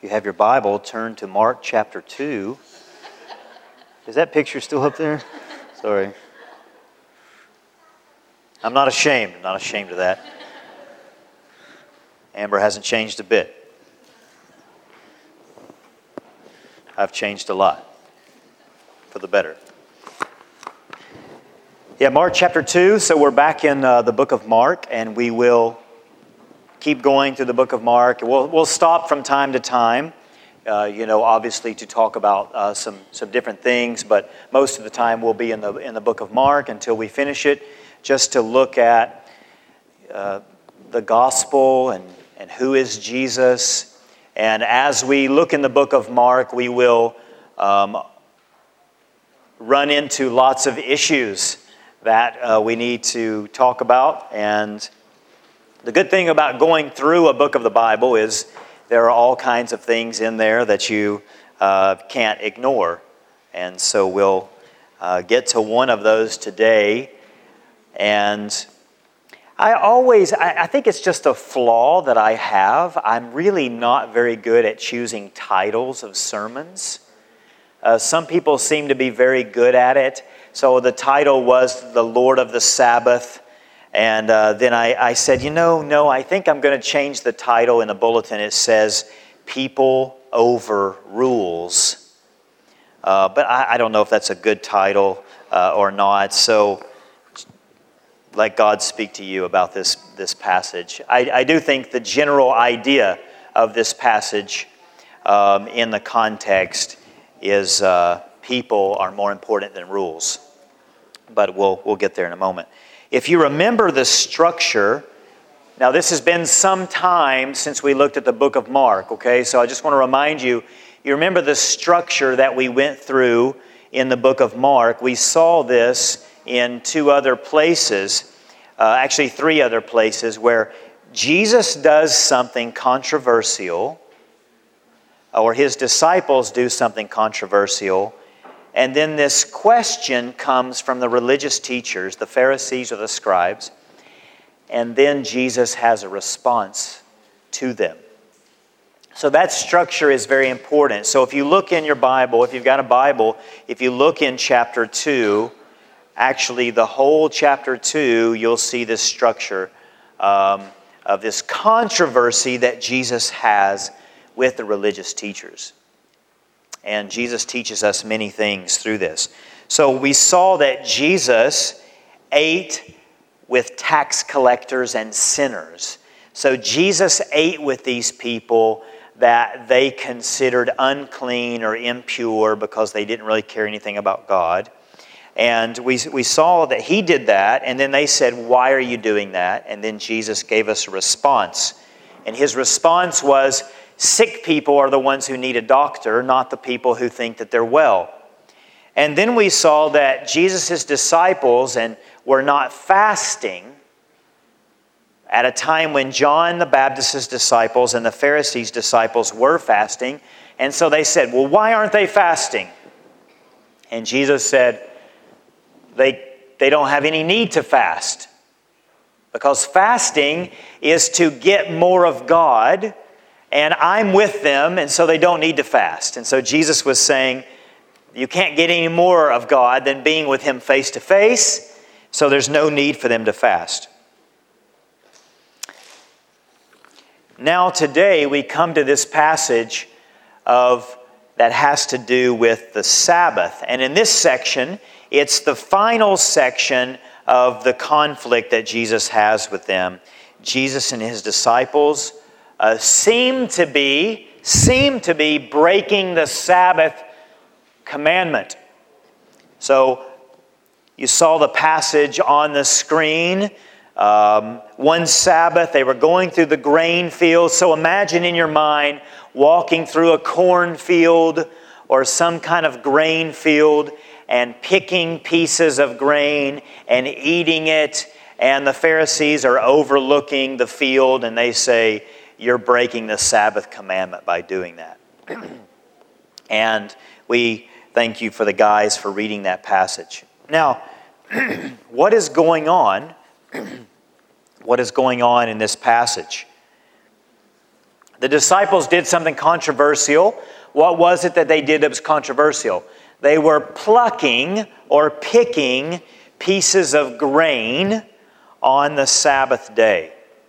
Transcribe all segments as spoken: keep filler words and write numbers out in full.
you have your Bible, turn to Mark chapter two. Is that picture still up there? Sorry. I'm not ashamed. I'm not ashamed of that. Amber hasn't changed a bit. I've changed a lot for the better. Yeah, Mark chapter two. So we're back in uh, the book of Mark, and we will keep going through the book of Mark. We'll, we'll stop from time to time, uh, you know, obviously to talk about uh, some, some different things, but most of the time we'll be in the, in the book of Mark until we finish it, just to look at uh, the gospel and, and who is Jesus. And as we look in the book of Mark, we will um, run into lots of issues that uh, we need to talk about. And the good thing about going through a book of the Bible is there are all kinds of things in there that you uh, can't ignore. And so we'll uh, get to one of those today. And I always, I, I think it's just a flaw that I have. I'm really not very good at choosing titles of sermons. Uh, some people seem to be very good at it. So the title was The Lord of the Sabbath. And uh, then I, I said, you know, no, I think I'm going to change the title in the bulletin. It says, People Over Rules. Uh, but I, I don't know if that's a good title uh, or not. So let God speak to you about this, this passage. I, I do think the general idea of this passage um, in the context is uh, people are more important than rules. But we'll we'll get there in a moment. If you remember the structure, now this has been some time since we looked at the book of Mark, okay? So I just want to remind you, you remember the structure that we went through in the book of Mark. We saw this in two other places, uh, actually three other places, where Jesus does something controversial, or his disciples do something controversial, and then this question comes from the religious teachers, the Pharisees or the scribes, and then Jesus has a response to them. So that structure is very important. So if you look in your Bible, if you've got a Bible, if you look in chapter two, actually the whole chapter two, you'll see this structure um, of this controversy that Jesus has with the religious teachers. And Jesus teaches us many things through this. So we saw that Jesus ate with tax collectors and sinners. So Jesus ate with these people that they considered unclean or impure because they didn't really care anything about God. And we, we saw that he did that, and then they said, why are you doing that? And then Jesus gave us a response. And his response was, sick people are the ones who need a doctor, not the people who think that they're well. And then we saw that Jesus' disciples and were not fasting at a time when John the Baptist's disciples and the Pharisees' disciples were fasting. And so they said, well, why aren't they fasting? And Jesus said, they, they don't have any need to fast. Because fasting is to get more of God, and I'm with them, and so they don't need to fast. And so Jesus was saying, you can't get any more of God than being with Him face to face, so there's no need for them to fast. Now today we come to this passage of that has to do with the Sabbath. And in this section, it's the final section of the conflict that Jesus has with them. Jesus and His disciples Uh, seem to be, seem to be breaking the Sabbath commandment. So you saw the passage on the screen. Um, one Sabbath, they were going through the grain field. So imagine in your mind walking through a cornfield or some kind of grain field and picking pieces of grain and eating it. And the Pharisees are overlooking the field and they say, you're breaking the Sabbath commandment by doing that. And we thank you for the guys for reading that passage. Now, what is going on? What is going on in this passage? The disciples did something controversial. What was it that they did that was controversial? They were plucking or picking pieces of grain on the Sabbath day.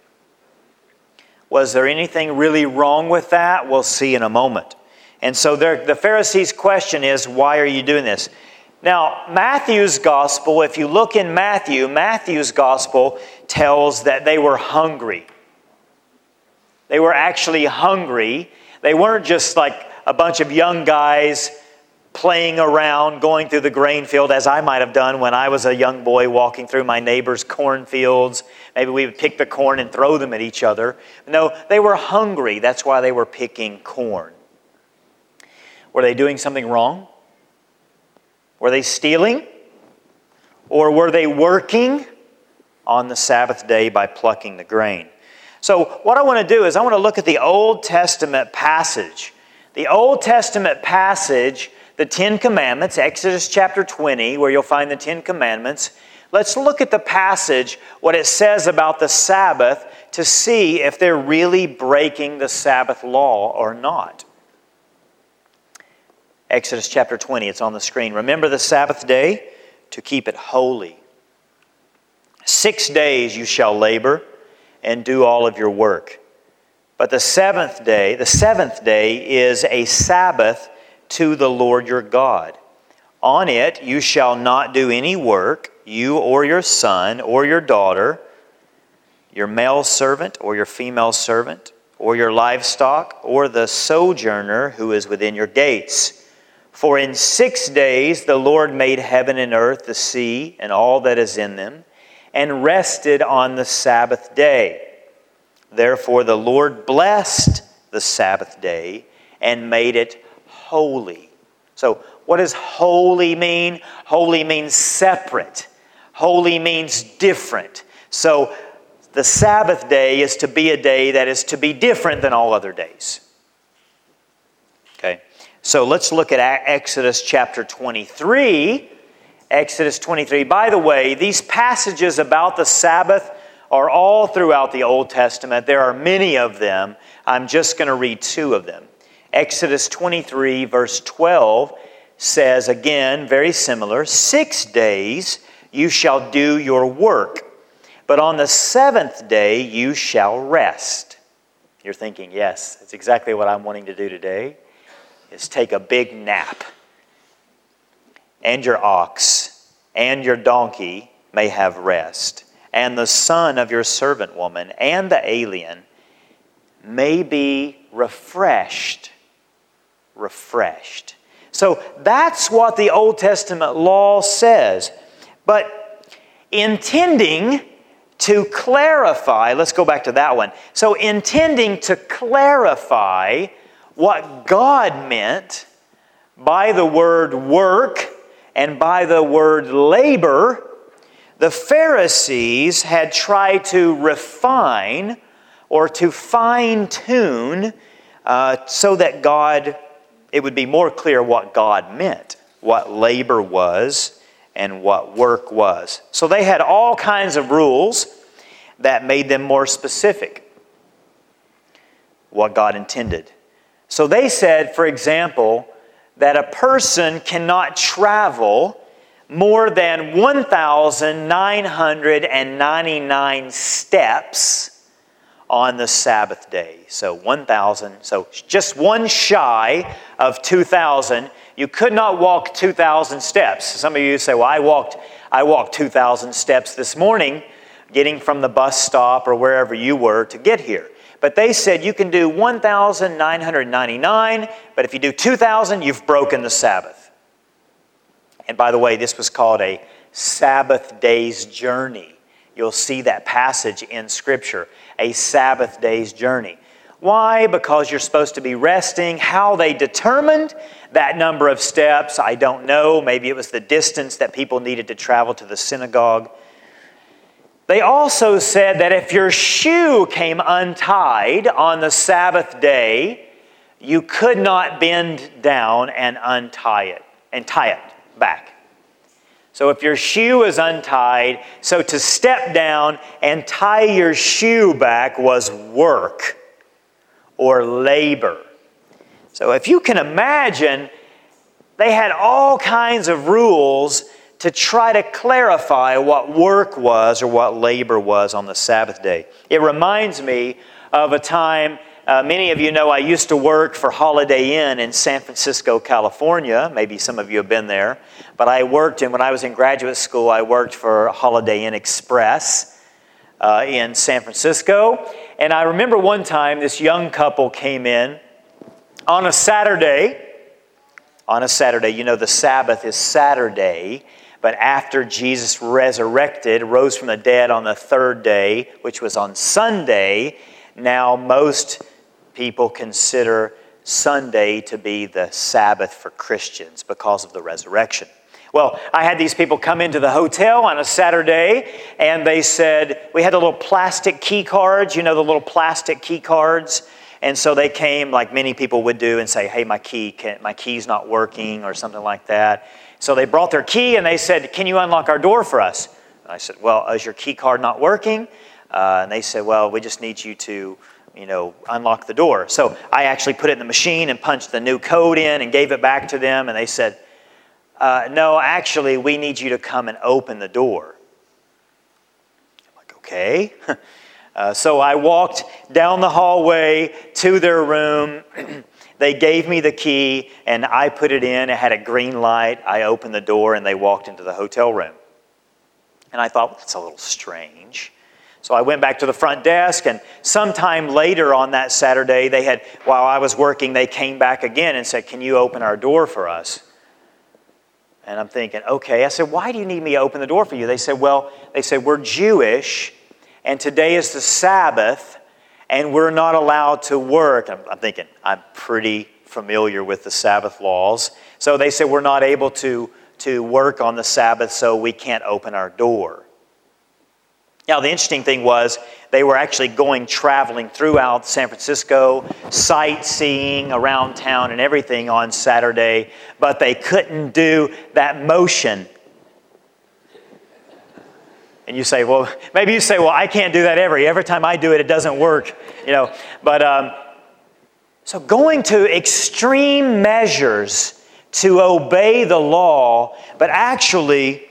Was there anything really wrong with that? We'll see in a moment. And so the Pharisees' question is, why are you doing this? Now, Matthew's gospel, if you look in Matthew, Matthew's gospel tells that they were hungry. They were actually hungry. They weren't just like a bunch of young guys playing around, going through the grain field, as I might have done when I was a young boy walking through my neighbor's cornfields. Maybe we would pick the corn and throw them at each other. No, they were hungry. That's why they were picking corn. Were they doing something wrong? Were they stealing? Or were they working on the Sabbath day by plucking the grain? So what I want to do is I want to look at the Old Testament passage. The Old Testament passage, the Ten Commandments, Exodus chapter twenty, where you'll find the Ten Commandments. Let's look at the passage, what it says about the Sabbath, to see if they're really breaking the Sabbath law or not. Exodus chapter twenty, it's on the screen. Remember the Sabbath day to keep it holy. Six days you shall labor and do all of your work. But the seventh day, the seventh day is a Sabbath to the Lord your God. On it you shall not do any work, you or your son or your daughter, your male servant or your female servant, or your livestock, or the sojourner who is within your gates. For in six days the Lord made heaven and earth, the sea, and all that is in them, and rested on the Sabbath day. Therefore the Lord blessed the Sabbath day and made it holy. So what does holy mean? Holy means separate. Holy means different. So the Sabbath day is to be a day that is to be different than all other days. Okay. So let's look at Exodus chapter twenty-three. Exodus twenty-three. By the way, these passages about the Sabbath are all throughout the Old Testament. There are many of them. I'm just going to read two of them. Exodus twenty-three verse twelve says, again, very similar, six days you shall do your work, but on the seventh day you shall rest. You're thinking, yes, that's exactly what I'm wanting to do today. Is take a big nap. And your ox and your donkey may have rest. And the son of your servant woman and the alien may be refreshed. Refreshed. So that's what the Old Testament law says. But intending to clarify, let's go back to that one. So intending to clarify what God meant by the word work and by the word labor, the Pharisees had tried to refine or to fine-tune uh, so that God, it would be more clear what God meant, what labor was and what work was. So they had all kinds of rules that made them more specific, what God intended. So they said, for example, that a person cannot travel more than one thousand nine hundred ninety-nine steps on the Sabbath day. So one thousand, so just one shy of two thousand. You could not walk two thousand steps. Some of you say, well, I walked, I walked two thousand steps this morning, getting from the bus stop or wherever you were to get here. But they said you can do one thousand nine hundred ninety-nine, but if you do two thousand, you've broken the Sabbath. And by the way, this was called a Sabbath day's journey. You'll see that passage in Scripture, a Sabbath day's journey. Why? Because you're supposed to be resting. How they determined that number of steps, I don't know. Maybe it was the distance that people needed to travel to the synagogue. They also said that if your shoe came untied on the Sabbath day, you could not bend down and untie it and tie it back. So if your shoe is untied, so to step down and tie your shoe back was work. or labor. So if you can imagine, they had all kinds of rules to try to clarify what work was or what labor was on the Sabbath day. It reminds me of a time, uh, many of you know I used to work for Holiday Inn in San Francisco, California. Maybe some of you have been there. But I worked in, when I was in graduate school, I worked for Holiday Inn Express uh, in San Francisco. And I remember one time this young couple came in on a Saturday. On a Saturday, you know the Sabbath is Saturday. But after Jesus resurrected, rose from the dead on the third day, which was on Sunday, now most people consider Sunday to be the Sabbath for Christians because of the resurrection. Well, I had these people come into the hotel on a Saturday, and they said, we had the little plastic key cards, you know, the little plastic key cards. And so they came, like many people would do, and say, hey, my key, can, my key's not working, or something like that. So they brought their key, and they said, can you unlock our door for us? And I said, well, is your key card not working? Uh, and they said, well, we just need you to, you know, unlock the door. So I actually put it in the machine and punched the new code in and gave it back to them. And they said, uh, no, actually, we need you to come and open the door. I'm like, okay. uh, so I walked down the hallway to their room. They gave me the key, and I put it in. It had a green light. I opened the door, and they walked into the hotel room. And I thought, well, that's a little strange. So I went back to the front desk, and sometime later on that Saturday, they had, while I was working, they came back again and said, can you open our door for us? And I'm thinking, okay. I said, why do you need me to open the door for you? They said, well, they said, we're Jewish, and today is the Sabbath, and we're not allowed to work. I'm, I'm thinking, I'm pretty familiar with the Sabbath laws. So they said, we're not able to, to work on the Sabbath, so we can't open our door. Now, the interesting thing was they were actually going traveling throughout San Francisco, sightseeing around town and everything on Saturday, but they couldn't do that motion. And you say, well, maybe you say, well, I can't do that every every time I do it, it doesn't work, you know. But um, so going to extreme measures to obey the law, but actually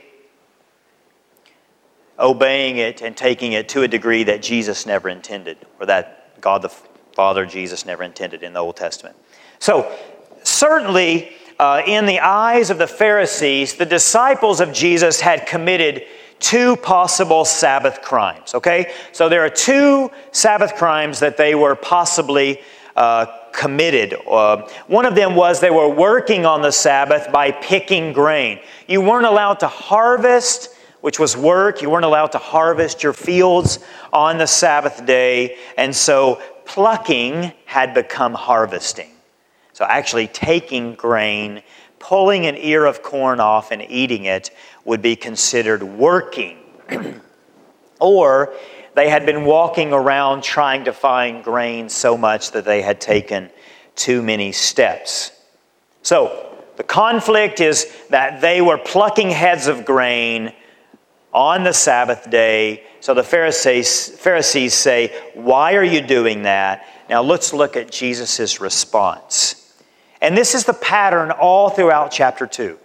obeying it and taking it to a degree that Jesus never intended, or that God the Father, Jesus, never intended in the Old Testament. So, certainly, uh, in the eyes of the Pharisees, the disciples of Jesus had committed two possible Sabbath crimes, okay? So there are two Sabbath crimes that they were possibly uh, committed. Uh, one of them was they were working on the Sabbath by picking grain. You weren't allowed to harvest, which was work. You weren't allowed to harvest your fields on the Sabbath day. And so plucking had become harvesting. So actually taking grain, pulling an ear of corn off and eating it would be considered working. Or they had been walking around trying to find grain so much that they had taken too many steps. So the conflict is that they were plucking heads of grain on the Sabbath day. So the Pharisees, Pharisees say, why are you doing that? Now let's look at Jesus' response. And this is the pattern all throughout chapter two.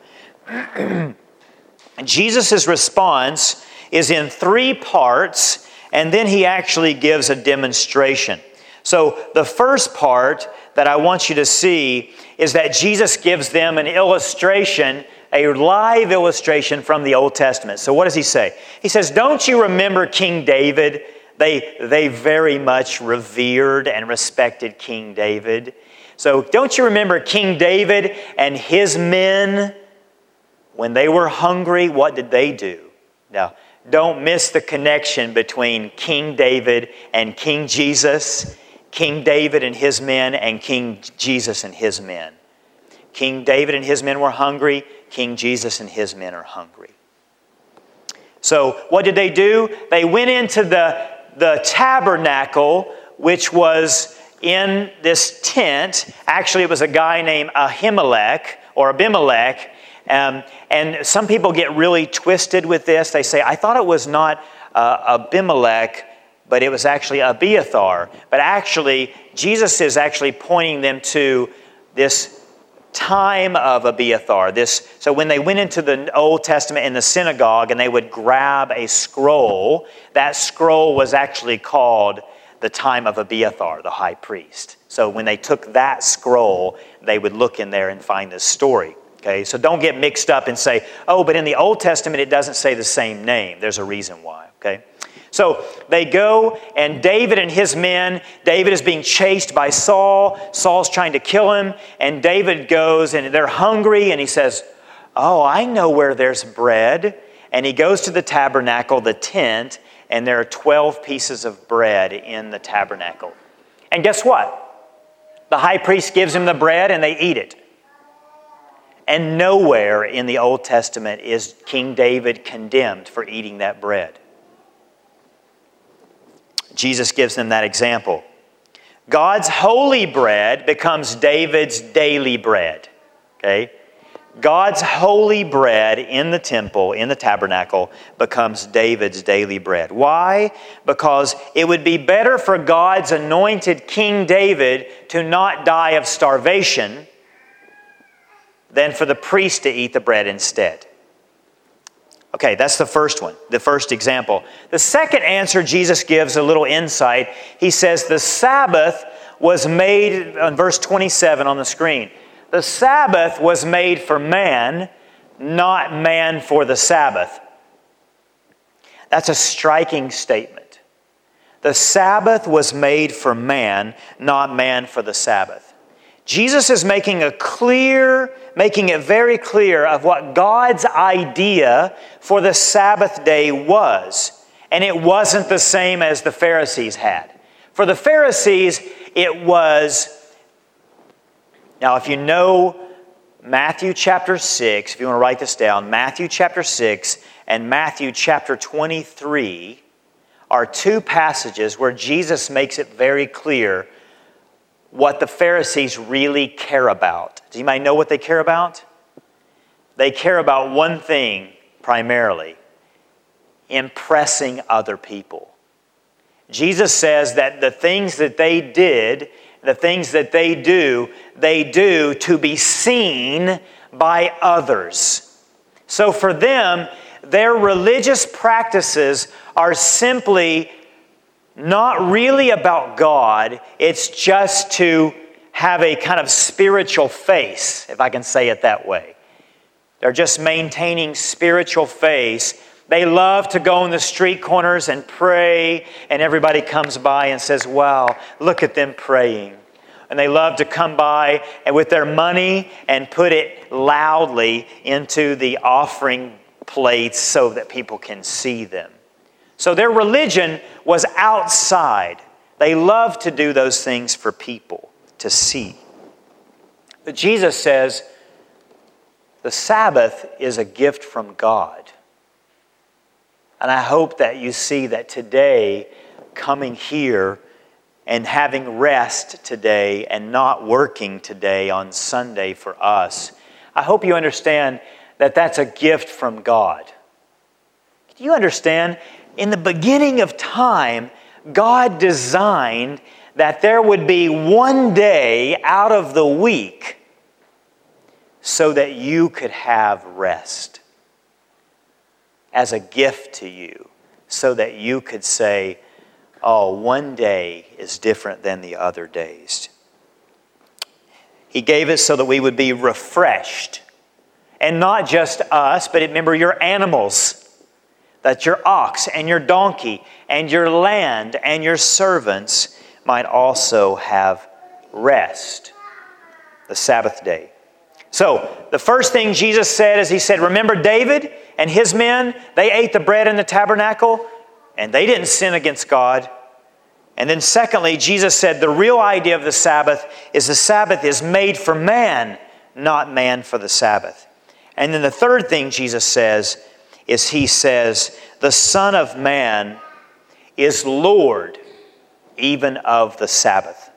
Jesus' response is in three parts, and then he actually gives a demonstration. So the first part that I want you to see is that Jesus gives them an illustration, a live illustration from the Old Testament. So what does he say? He says, don't you remember King David? They, they very much revered and respected King David. So don't you remember King David and his men? When they were hungry, what did they do? Now, don't miss the connection between King David and King Jesus. King David and his men and King Jesus and his men. King David and his men were hungry. King Jesus and his men are hungry. So what did they do? They went into the, the tabernacle, which was in this tent. Actually, it was a guy named Ahimelech or Abimelech. Um, and some people get really twisted with this. They say, I thought it was not uh, Abimelech, but it was actually Abiathar. But actually, Jesus is actually pointing them to this time of Abiathar. This, so when they went into the Old Testament in the synagogue and they would grab a scroll, that scroll was actually called the time of Abiathar, the high priest. So when they took that scroll, they would look in there and find this story. Okay, so don't get mixed up and say, oh, but in the Old Testament it doesn't say the same name. There's a reason why, okay? So they go, and David and his men, David is being chased by Saul. Saul's trying to kill him, and David goes, and they're hungry, and he says, oh, I know where there's bread. And he goes to the tabernacle, the tent, and there are twelve pieces of bread in the tabernacle. And guess what? The high priest gives him the bread, and they eat it. And nowhere in the Old Testament is King David condemned for eating that bread. Jesus gives them that example. God's holy bread becomes David's daily bread. Okay? God's holy bread in the temple, in the tabernacle, becomes David's daily bread. Why? Because it would be better for God's anointed King David to not die of starvation than for the priest to eat the bread instead. Okay, that's the first one, the first example. The second answer Jesus gives a little insight. He says the Sabbath was made, on verse twenty-seven on the screen, the Sabbath was made for man, not man for the Sabbath. That's a striking statement. The Sabbath was made for man, not man for the Sabbath. Jesus is making a clear, making it very clear of what God's idea for the Sabbath day was. And it wasn't the same as the Pharisees had. For the Pharisees, it was, now if you know Matthew chapter six, if you want to write this down, Matthew chapter six and Matthew chapter twenty-three are two passages where Jesus makes it very clear what the Pharisees really care about. Do you might know what they care about? They care about one thing primarily: impressing other people. Jesus says that the things that they did, the things that they do, they do to be seen by others. So for them, their religious practices are simply not really about God. It's just to have a kind of spiritual face, if I can say it that way. They're just maintaining spiritual face. They love to go in the street corners and pray, and everybody comes by and says, wow, look at them praying. And they love to come by and with their money and put it loudly into the offering plates so that people can see them. So their religion was outside. They loved to do those things for people to see. But Jesus says the Sabbath is a gift from God. And I hope that you see that today, coming here and having rest today and not working today on Sunday for us, I hope you understand that that's a gift from God. Do you understand? In the beginning of time, God designed that there would be one day out of the week so that you could have rest as a gift to you, so that you could say, oh, one day is different than the other days. He gave us so that we would be refreshed. And not just us, but remember your animals. That your ox and your donkey and your land and your servants might also have rest. The Sabbath day. So, the first thing Jesus said is he said, remember David and his men? They ate the bread in the tabernacle and they didn't sin against God. And then secondly, Jesus said the real idea of the Sabbath is the Sabbath is made for man, not man for the Sabbath. And then the third thing Jesus says is he says, the Son of Man is Lord even of the Sabbath.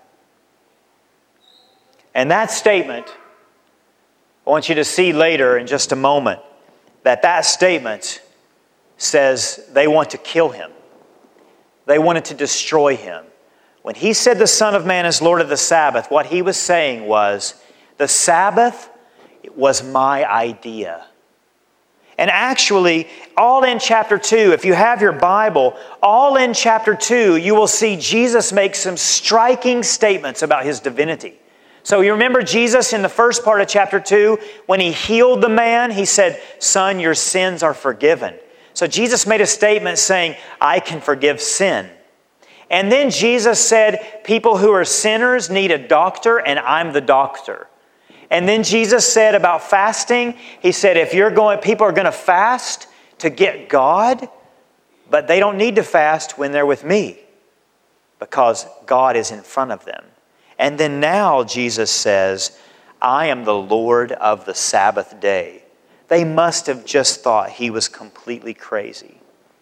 And that statement, I want you to see later in just a moment, that that statement says they want to kill him. They wanted to destroy him. When he said the Son of Man is Lord of the Sabbath, what he was saying was, the Sabbath was my idea. And actually, all in chapter two, if you have your Bible, all in chapter two, you will see Jesus make some striking statements about his divinity. So you remember Jesus in the first part of chapter two, when he healed the man, he said, "Son, your sins are forgiven." So Jesus made a statement saying, "I can forgive sin." And then Jesus said, people who are sinners need a doctor, and I'm the doctor. And then Jesus said about fasting, he said, if you're going, people are going to fast to get God, but they don't need to fast when they're with me because God is in front of them. And then now Jesus says, I am the Lord of the Sabbath day. They must have just thought he was completely crazy.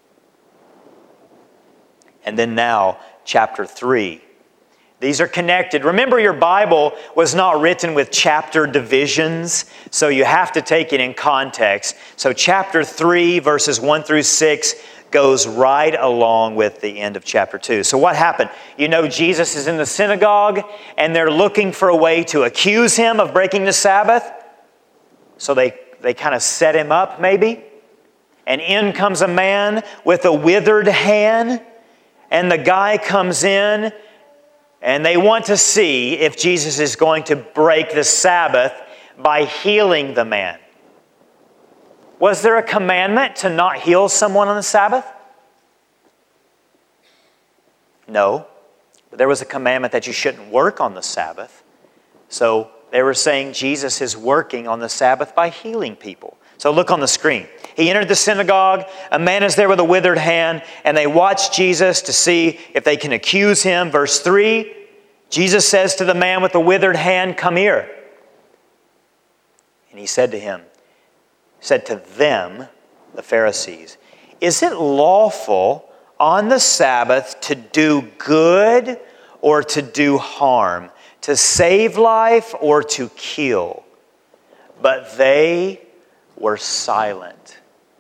And then now, chapter three. These are connected. Remember, your Bible was not written with chapter divisions, so you have to take it in context. So chapter three, verses one through six, goes right along with the end of chapter two. So what happened? You know, Jesus is in the synagogue, and they're looking for a way to accuse him of breaking the Sabbath. So they, they kind of set him up, maybe. And in comes a man with a withered hand, and the guy comes in, and they want to see if Jesus is going to break the Sabbath by healing the man. Was there a commandment to not heal someone on the Sabbath? No. But there was a commandment that you shouldn't work on the Sabbath. So they were saying Jesus is working on the Sabbath by healing people. So look on the screen. He entered the synagogue. A man is there with a withered hand, and they watch Jesus to see if they can accuse him. Verse three, Jesus says to the man with the withered hand, "Come here." And he said to him, said to them, the Pharisees, "Is it lawful on the Sabbath to do good or to do harm, to save life or to kill?" But they were silent.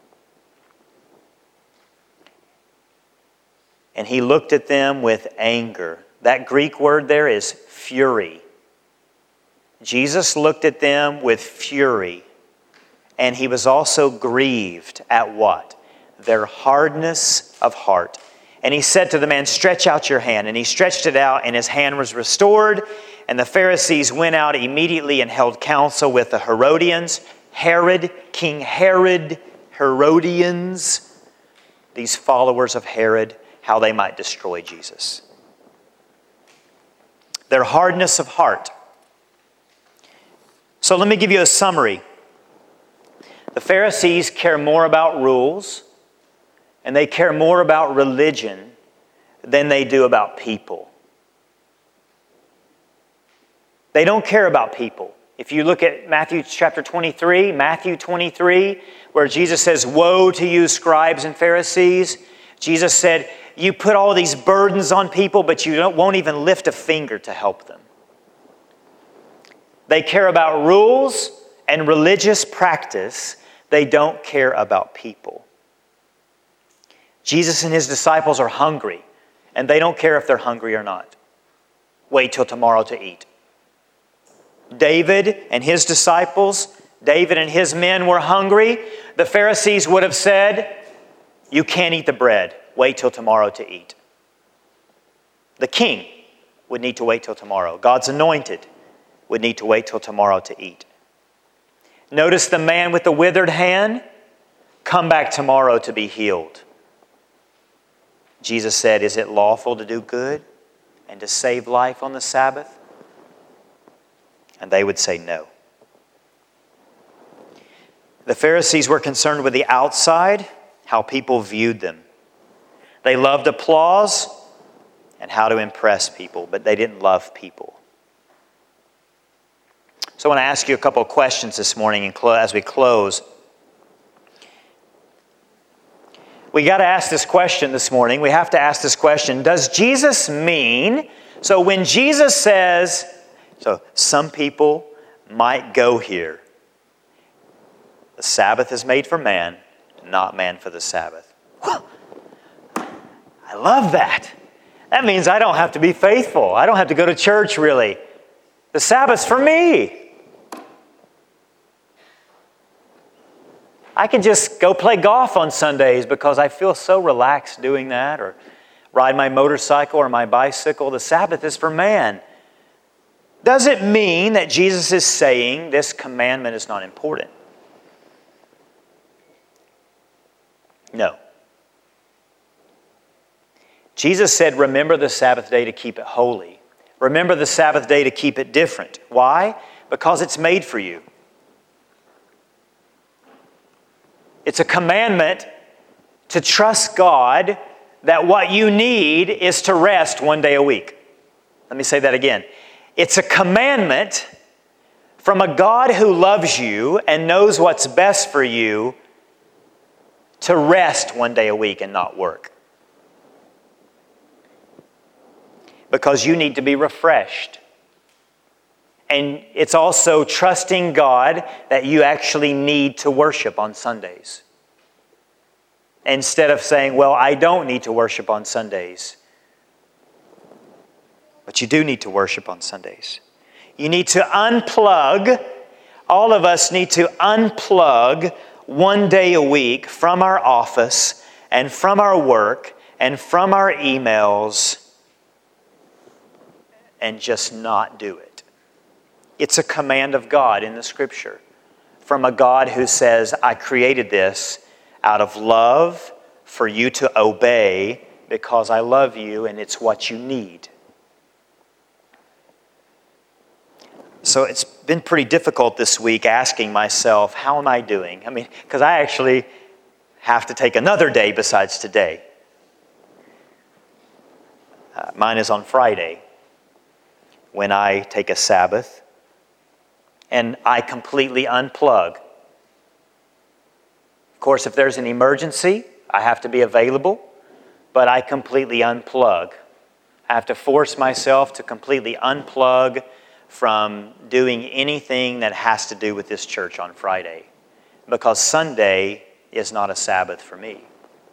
And he looked at them with anger. That Greek word there is fury. Jesus looked at them with fury. And he was also grieved at what? Their hardness of heart. And he said to the man, "Stretch out your hand." And he stretched it out, and his hand was restored. And the Pharisees went out immediately and held counsel with the Herodians. Herod, King Herod, Herodians, these followers of Herod, how they might destroy Jesus. Their hardness of heart. So let me give you a summary. The Pharisees care more about rules, and they care more about religion than they do about people. They don't care about people. If you look at Matthew chapter twenty-three, Matthew twenty-three, where Jesus says, "Woe to you, scribes and Pharisees." Jesus said, you put all these burdens on people, but you don't, won't even lift a finger to help them. They care about rules and religious practice. They don't care about people. Jesus and his disciples are hungry, and they don't care if they're hungry or not. Wait till tomorrow to eat. David and his disciples, David and his men were hungry. The Pharisees would have said, you can't eat the bread. Wait till tomorrow to eat. The king would need to wait till tomorrow. God's anointed would need to wait till tomorrow to eat. Notice the man with the withered hand, come back tomorrow to be healed. Jesus said, is it lawful to do good and to save life on the Sabbath? And they would say no. The Pharisees were concerned with the outside, how people viewed them. They loved applause and how to impress people, but they didn't love people. So I want to ask you a couple of questions this morning as we close. We got to ask this question this morning. We have to ask this question. Does Jesus mean, so when Jesus says, so some people might go here. The Sabbath is made for man, not man for the Sabbath. I I love that. That means I don't have to be faithful. I don't have to go to church, really. The Sabbath's for me. I can just go play golf on Sundays because I feel so relaxed doing that, or ride my motorcycle or my bicycle. The Sabbath is for man. Does it mean that Jesus is saying this commandment is not important? No. Jesus said, remember the Sabbath day to keep it holy. Remember the Sabbath day to keep it different. Why? Because it's made for you. It's a commandment to trust God that what you need is to rest one day a week. Let me say that again. It's a commandment from a God who loves you and knows what's best for you to rest one day a week and not work. Because you need to be refreshed. And it's also trusting God that you actually need to worship on Sundays. Instead of saying, well, I don't need to worship on Sundays. But you do need to worship on Sundays. You need to unplug. All of us need to unplug one day a week from our office and from our work and from our emails and just not do it. It's a command of God in the Scripture from a God who says, I created this out of love for you to obey because I love you and it's what you need. So it's been pretty difficult this week asking myself, how am I doing? I mean, because I actually have to take another day besides today. Uh, mine is on Friday when I take a Sabbath and I completely unplug. Of course, if there's an emergency, I have to be available, but I completely unplug. I have to force myself to completely unplug from doing anything that has to do with this church on Friday, because Sunday is not a Sabbath for me.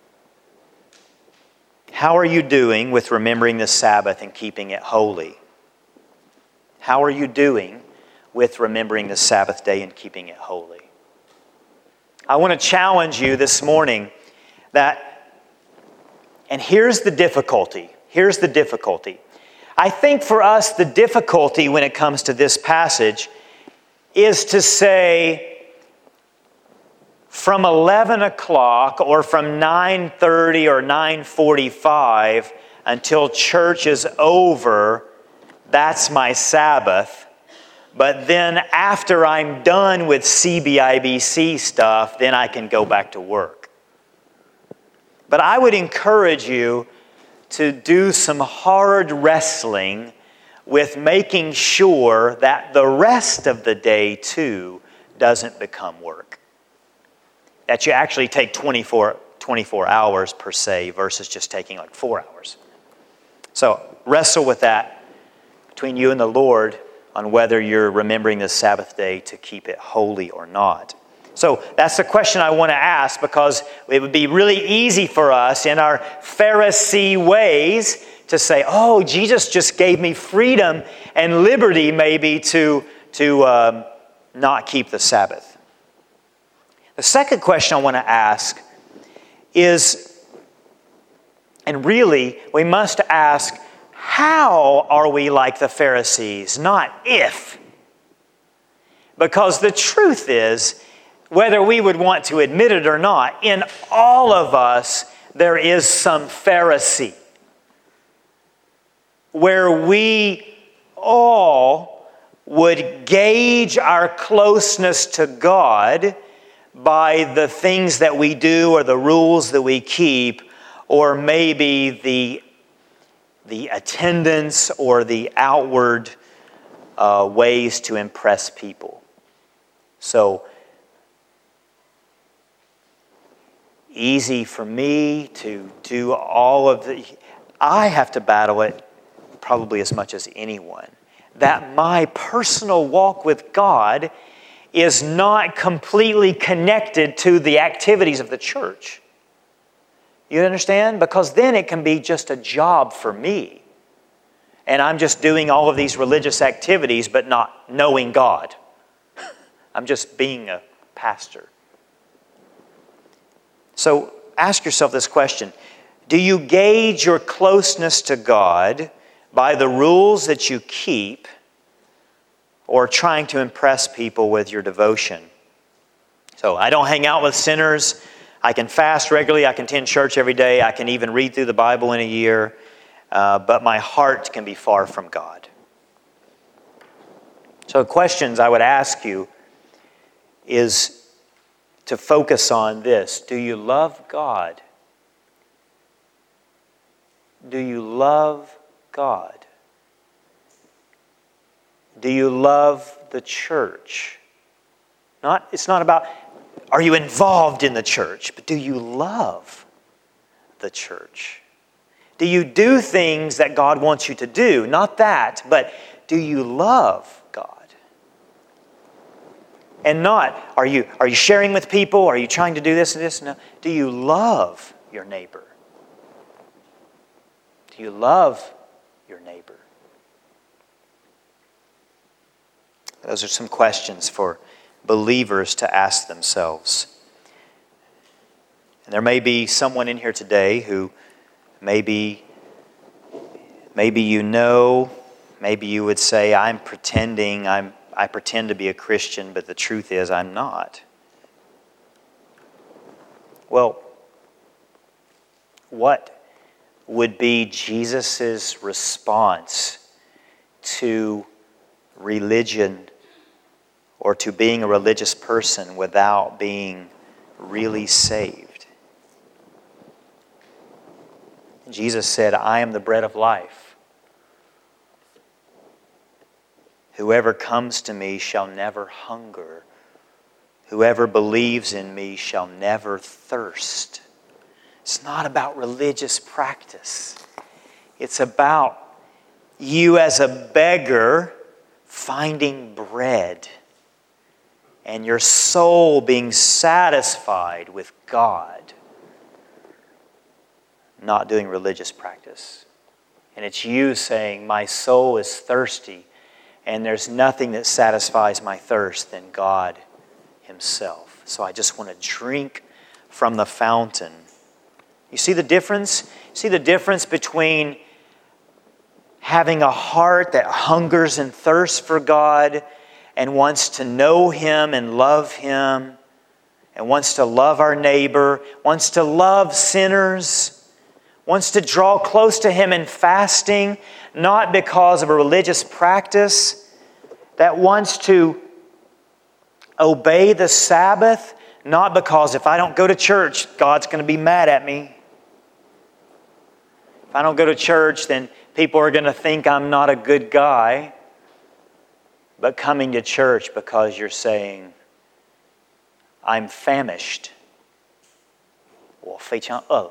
How are you doing with remembering the Sabbath and keeping it holy? How are you doing with remembering the Sabbath day and keeping it holy? I want to challenge you this morning that, and here's the difficulty. Here's the difficulty. I think for us, the difficulty when it comes to this passage is to say from eleven o'clock or from nine thirty or nine forty-five until church is over, that's my Sabbath. But then after I'm done with C B I B C stuff, then I can go back to work. But I would encourage you to do some hard wrestling with making sure that the rest of the day too doesn't become work. That you actually take twenty-four, twenty-four hours per se versus just taking like four hours. So wrestle with that between you and the Lord on whether you're remembering the Sabbath day to keep it holy or not. So that's the question I want to ask, because it would be really easy for us in our Pharisee ways to say, oh, Jesus just gave me freedom and liberty maybe to, to um, not keep the Sabbath. The second question I want to ask is, and really we must ask, how are we like the Pharisees, not if? Because the truth is, whether we would want to admit it or not, in all of us, there is some Pharisee. Where we all would gauge our closeness to God by the things that we do or the rules that we keep, or maybe the, the attendance or the outward uh, ways to impress people. So, easy for me to do all of the... I have to battle it probably as much as anyone. That my personal walk with God is not completely connected to the activities of the church. You understand? Because then it can be just a job for me. And I'm just doing all of these religious activities but not knowing God. I'm just being a pastor. So ask yourself this question. Do you gauge your closeness to God by the rules that you keep or trying to impress people with your devotion? So I don't hang out with sinners. I can fast regularly. I can attend church every day. I can even read through the Bible in a year. Uh, but my heart can be far from God. So questions I would ask you is to focus on this. Do you love God? Do you love God? Do you love the church? Not, it's not about, are you involved in the church? But do you love the church? Do you do things that God wants you to do? Not that, but do you love God? And not, are you, are you sharing with people? Are you trying to do this and this? No. Do you love your neighbor? Do you love your neighbor? Those are some questions for believers to ask themselves. And there may be someone in here today who maybe, maybe you know, maybe you would say, I'm pretending, I'm, I pretend to be a Christian, but the truth is I'm not. Well, what would be Jesus' response to religion or to being a religious person without being really saved? Jesus said, I am the bread of life. Whoever comes to me shall never hunger. Whoever believes in me shall never thirst. It's not about religious practice. It's about you as a beggar finding bread and your soul being satisfied with God, not doing religious practice. And it's you saying, my soul is thirsty, and there's nothing that satisfies my thirst than God Himself. So I just want to drink from the fountain. You see the difference? See the difference between having a heart that hungers and thirsts for God and wants to know Him and love Him and wants to love our neighbor, wants to love sinners, wants to draw close to Him in fasting, not because of a religious practice, that wants to obey the Sabbath, not because if I don't go to church, God's going to be mad at me. If I don't go to church, then people are going to think I'm not a good guy. But coming to church because you're saying, I'm famished. 我非常饿.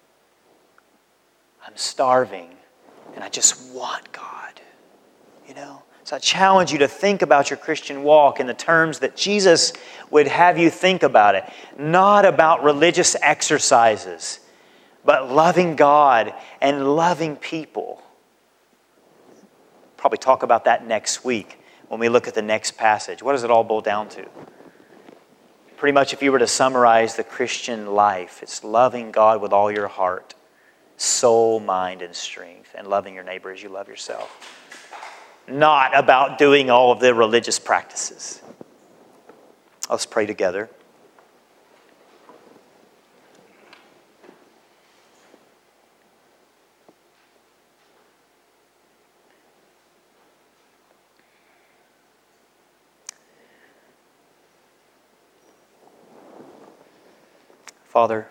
I'm starving and I just want God. You know? So I challenge you to think about your Christian walk in the terms that Jesus would have you think about it. Not about religious exercises, but loving God and loving people. Probably talk about that next week when we look at the next passage. What does it all boil down to? Pretty much if you were to summarize the Christian life, it's loving God with all your heart, soul, mind, and strength, and loving your neighbor as you love yourself. Not about doing all of the religious practices. Let's pray together. Father,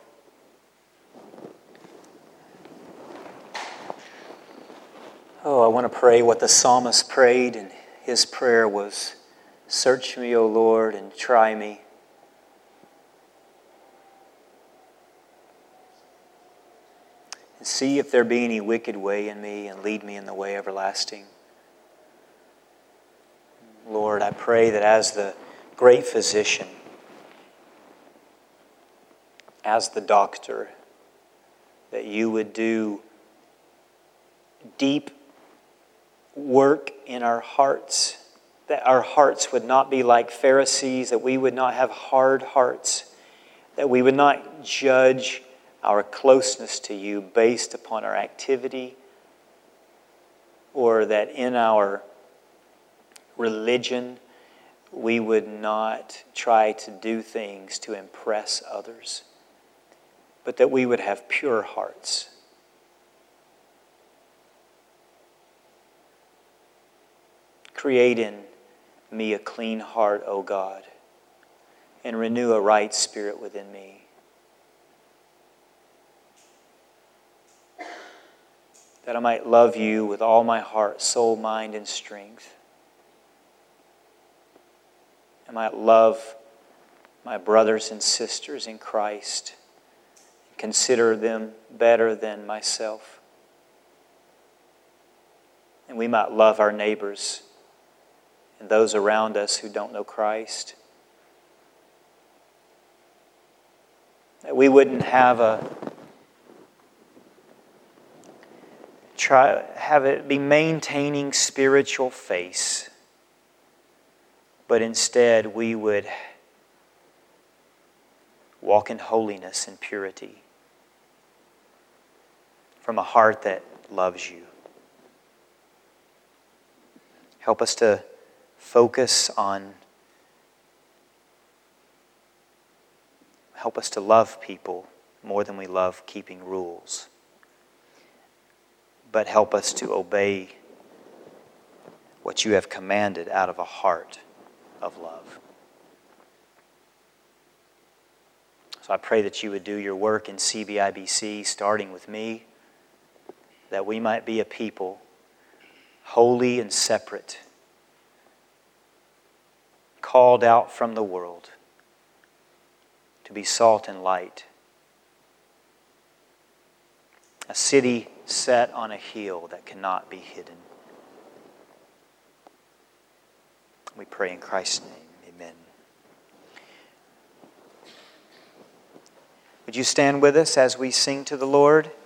oh, I want to pray what the psalmist prayed, and his prayer was, search me, O Lord, and try me. And see if there be any wicked way in me, and lead me in the way everlasting. Lord, I pray that as the great physician, as the doctor, that you would do deep work in our hearts, that our hearts would not be like Pharisees, that we would not have hard hearts, that we would not judge our closeness to you based upon our activity, or that in our religion we would not try to do things to impress others, but that we would have pure hearts. Create in me a clean heart, O God, and renew a right spirit within me. That I might love you with all my heart, soul, mind, and strength. I might love my brothers and sisters in Christ, and consider them better than myself. And we might love our neighbors and those around us who don't know Christ. That we wouldn't have a try have it be maintaining spiritual face, but instead we would walk in holiness and purity from a heart that loves you. Help us to focus on, help us to love people more than we love keeping rules. But help us to obey what you have commanded out of a heart of love. So I pray that you would do your work in C B I B C, starting with me, that we might be a people holy and separate, called out from the world to be salt and light. A city set on a hill that cannot be hidden. We pray in Christ's name. Amen. Would you stand with us as we sing to the Lord?